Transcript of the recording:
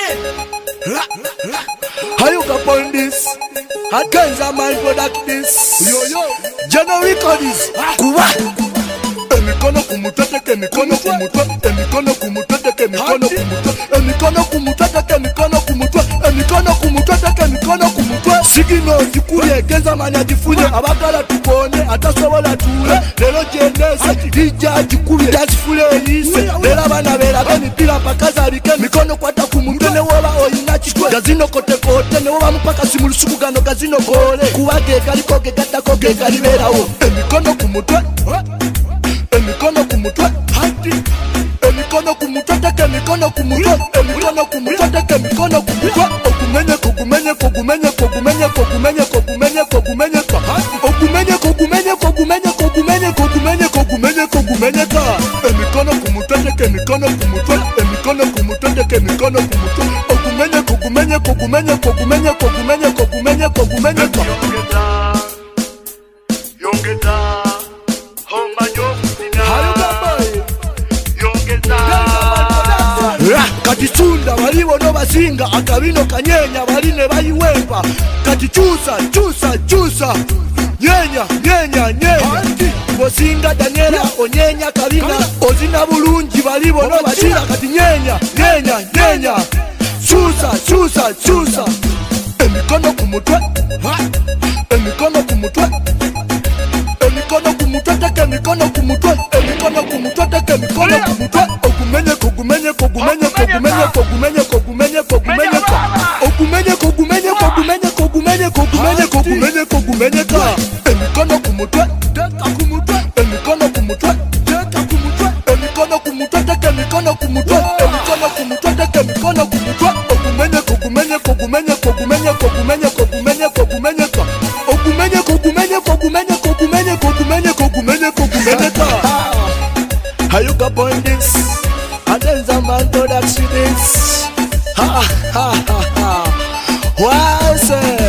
How you got on this? I can't man product this. Yo, General Recordings. Kuwa. Emikono kumutete, emikono kumutete, emikono kumutete, emikono kumutete, emikono kumutete, emikono kumutete, emikono kumutete, emikono kumutete. Sigino zikuye kenza manya jifunye abagala tukone atasobola tule lero jenese dija jikuye jasifule elise lera bana bera bani pila pakaza bike mikono kwata kumutene woba oyina chitwe gazino kote kote ne woba mpaka simulusuku gano gazino kole kuwage kaliko gegata koge kaliberawo emikono kumutete emikono kumutwe hati emikono kumutwe teke mikono kumutwe emikono kumutwe teke mikono kumutwe okumenye kogumenye kogumenye kogumenye kogumenye kogumenye kogumenye ka okumenye kogumenye kogumenye kogumenye kogumenye kogumenye kogumenye ka emikono kumutwe teke mikono kumutwe emikono kumutwe teke mikono kumutwe okumenye kogumenye kogumenye kogumenye kogumenye kogumenye kogumenye ka yongeza kati chunda waliwo no basinga akabino kanyenya baline bayiwemba kati chusa chusa chusa nyenya nyenya nyenya bosinga Daniela onyenya kabina ozina bulungi baliwo no basira kati nyenya nyenya nyenya chusa chusa chusa emikono kumutwe emikono kumutwe emikono kumutwe teke mikono kumutwe emikono kumutwe teke mikono kumutwe okumenye kogumenye kogumenye kogumenye kogumenye kogumenye kogumenye ka okumenye kogumenye kogumenye kogumenye kogumenye kogumenye kogumenye ka emikono kumutwe teka kumutwe emikono kumutwe teka kumutwe emikono kumutwe teke mikono kumutwe emikono kumutwe teke mikono kumutwe okumenye kogumenye kogumenye kogumenye kogumenye kogumenye kogumenye ka okumenye kogumenye kogumenye kogumenye kogumenye kogumenye kogumenye ka. How you got on this? And then some man production this. Ha ha ha ha. Why say?